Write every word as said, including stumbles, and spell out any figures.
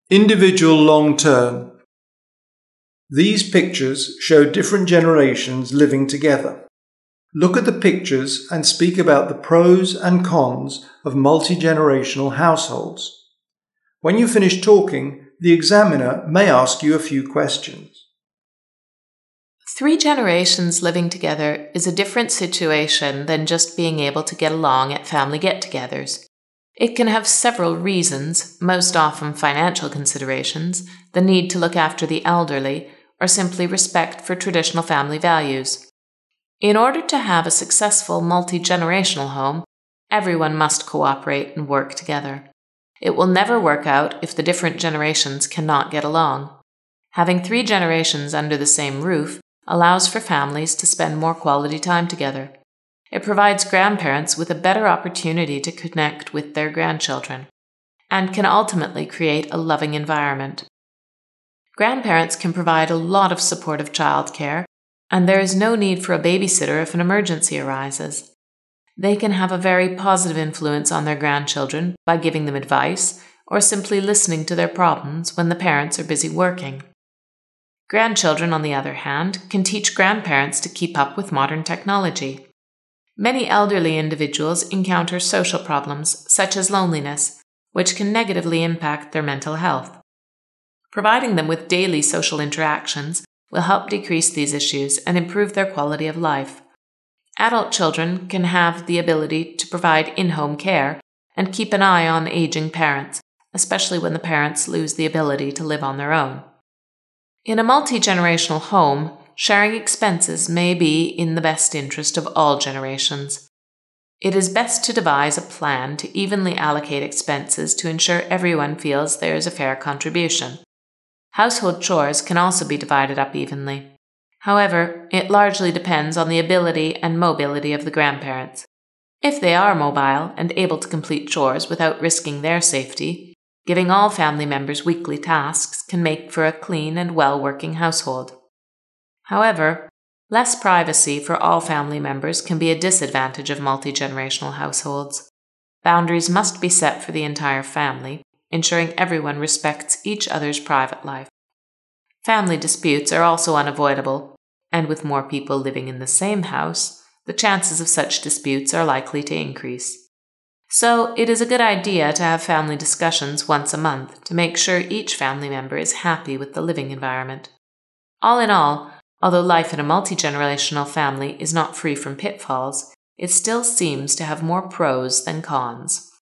Individual long-term. These pictures show different generations living together. Look at the pictures and speak about the pros and cons of multi-generational households. When you finish talking, the examiner may ask you a few questions. Three generations living together is a different situation than just being able to get along at family get-togethers. It can have several reasons, most often financial considerations, the need to look after the elderly, or simply respect for traditional family values. In order to have a successful multi-generational home, everyone must cooperate and work together. It will never work out if the different generations cannot get along. Having three generations under the same roof allows for families to spend more quality time together. It provides grandparents with a better opportunity to connect with their grandchildren, and can ultimately create a loving environment. Grandparents can provide a lot of supportive childcare, and there is no need for a babysitter if an emergency arises. They can have a very positive influence on their grandchildren by giving them advice or simply listening to their problems when the parents are busy working. Grandchildren, on the other hand, can teach grandparents to keep up with modern technology. Many elderly individuals encounter social problems, such as loneliness, which can negatively impact their mental health. Providing them with daily social interactions will help decrease these issues and improve their quality of life. Adult children can have the ability to provide in-home care and keep an eye on aging parents, especially when the parents lose the ability to live on their own. In a multi-generational home, sharing expenses may be in the best interest of all generations. It is best to devise a plan to evenly allocate expenses to ensure everyone feels there is a fair contribution. Household chores can also be divided up evenly. However, it largely depends on the ability and mobility of the grandparents. If they are mobile and able to complete chores without risking their safety, giving all family members weekly tasks can make for a clean and well-working household. However, less privacy for all family members can be a disadvantage of multi-generational households. Boundaries must be set for the entire family, ensuring everyone respects each other's private life. Family disputes are also unavoidable, and with more people living in the same house, the chances of such disputes are likely to increase. So, it is a good idea to have family discussions once a month to make sure each family member is happy with the living environment. All in all, although life in a multi-generational family is not free from pitfalls, it still seems to have more pros than cons.